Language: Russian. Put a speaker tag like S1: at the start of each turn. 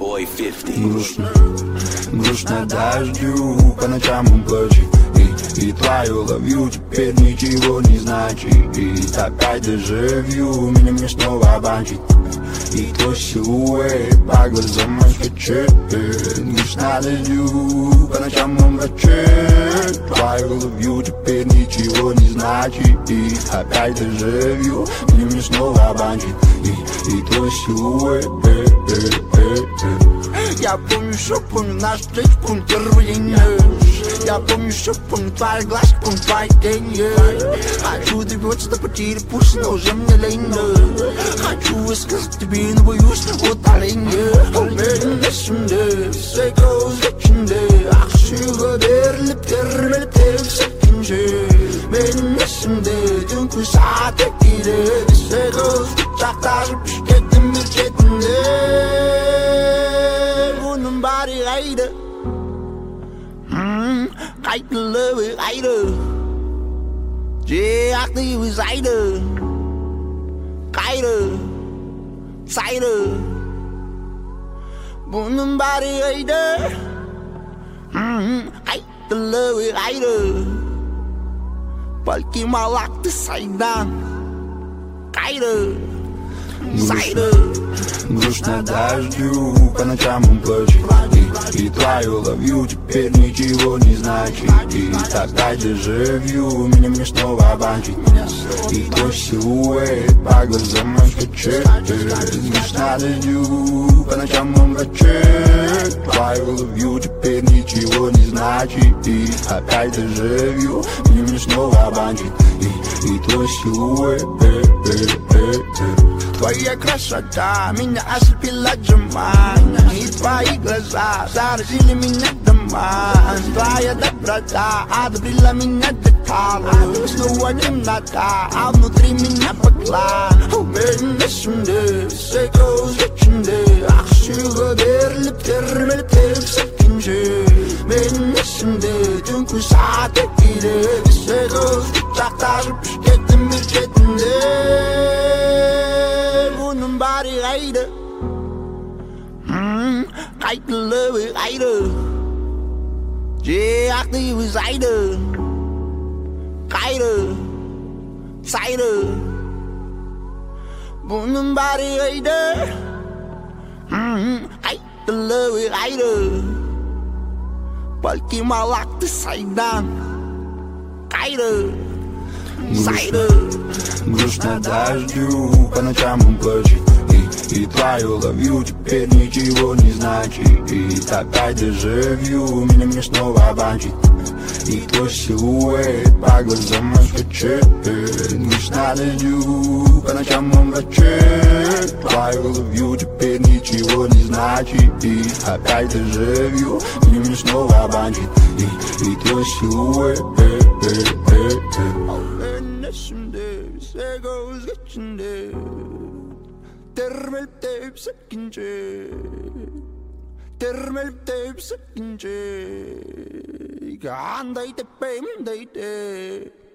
S1: Boy 50.
S2: Грустно дождю, по ночам он плачет. И твою ловью теперь ничего не значит. И опять дежавю, меня снова обманчит. И твой силуэт по глазам скачет. Грустно дождю, по ночам он плачет. Твою ловью теперь ничего не значит. И опять дежавю, меня снова обманчит. И твой силуэт. Я помню, что помню наш встречу, помню первый день. Я помню, что помню твои глазки, помню твои тени. Хочу добиться до потери пульса, но уже мне лень. Хочу высказать тебе, но боюсь утоления. Ölmedim все goes içinde. Aşığı verilip termelip sevkince. Benim esimde dünkü saat etkili. Все goes uçaklaşıp şirketin bir cetinde. Bunun bari gaydı. Kayıtlı ve gaydı. Aklı ve zaydı. Kaydı. Saydı. Bunun bari gaydı. Kayıtlı ve gaydı. Belki malaktı saydan. Кайда, сайда. Грустно дождю, по ночам он плачет. И твою ловью теперь ничего не значит. И опять дежавю, меня снова обманчит. И твой силуэт по глазам скачет. Грустно дождю, по ночам он плачет. Твою ловью теперь ничего не значит. И опять дежавю, меня снова обманчит. И твой силуэт. Твоя красота меня ослепила джаман. И твои глаза заразили меня доман. Твоя доброта одобрила меня до талу. Снова темнота, а внутри меня поклан. Benim esimde, все goes içinde. Aşığı verilip termelip sevkince. Benim esimde, dünkü saat etkili. Все goes uçaklaşıp şirketin bir cetinde. Bunun bari gaydı. Kayıtlı ve gaydı. Aklı ve zaydı. Kaydı. Saydı. Bunun bari gaydı. Kayıtlı ve gaydı. Belki malaktı saydan. Kaydı. Sayды. Грустно дождю, по ночам он плачет. И твою ловью теперь ничего не значит. И опять дежавю, меня снова обманчит. И твой силуэт по глазам скачет. Грустно дождю, по ночам он плачет. Твою ловью теперь ничего не значит. И опять дежавю, меня снова обманчит. И твой силуэт. Şimdi все goes içinde. Termelip deyip sekince. Termelip deyip sekince. Gandaydı benim deydi.